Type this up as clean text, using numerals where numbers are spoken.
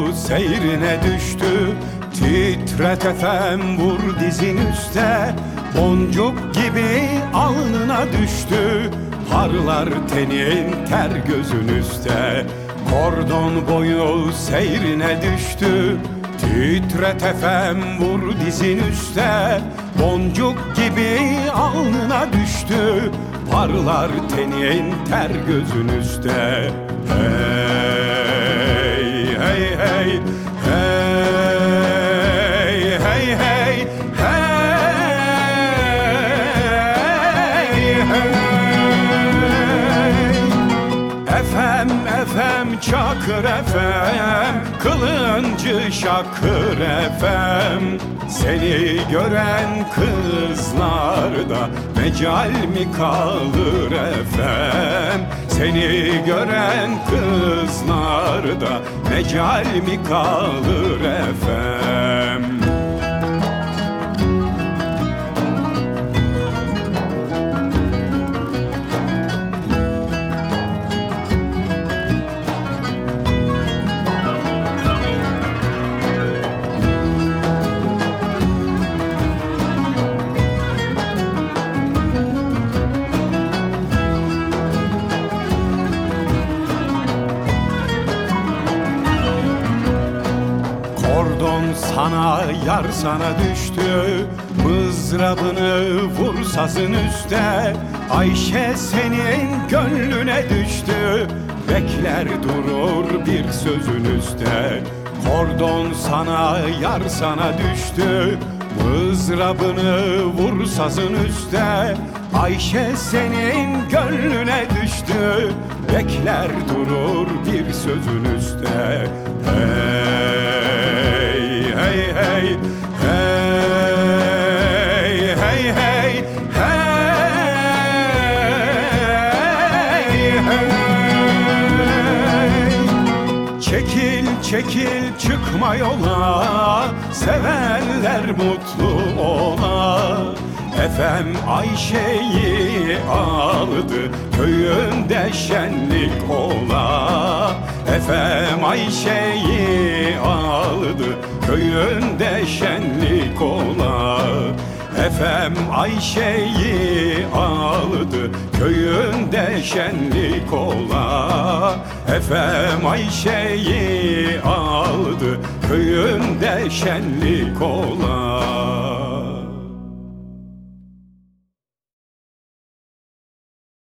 seyrine düştü. Titret efem vur dizin üste, boncuk gibi alnına düştü. Parlar tenin ter gözün üste, kordon boyu seyrine düştü. Titret efem vur dizin üste, boncuk gibi alnına düştü. Parlar tenin ter gözün üste. Hey hey hey hey hey hey hey hey. Efem efem çakır efem, kılıncı şakır efem. Seni gören kızlarda mecal mi kalır efem? Seni gören kızlarda mecal mi kalır efem? Kordon sana yar sana düştü, mızrabını vur sazın üste. Ayşe senin gönlüne düştü, bekler durur bir sözün üste. Kordon sana yar sana düştü, mızrabını vur sazın üste. Ayşe senin gönlüne düştü, bekler durur bir sözün üste. Hey hey hey hey hey hey hey hey. Çekil çekil çıkma yola, sevenler mutlu ola. Efem Ayşe'yi aldı, köyünde şenlik ola. Efem Ayşe'yi aldı, köyünde şenlik ola. Efem Ayşe'yi aldı, köyünde şenlik ola. Efem Ayşe'yi aldı, köyünde şenlik ola.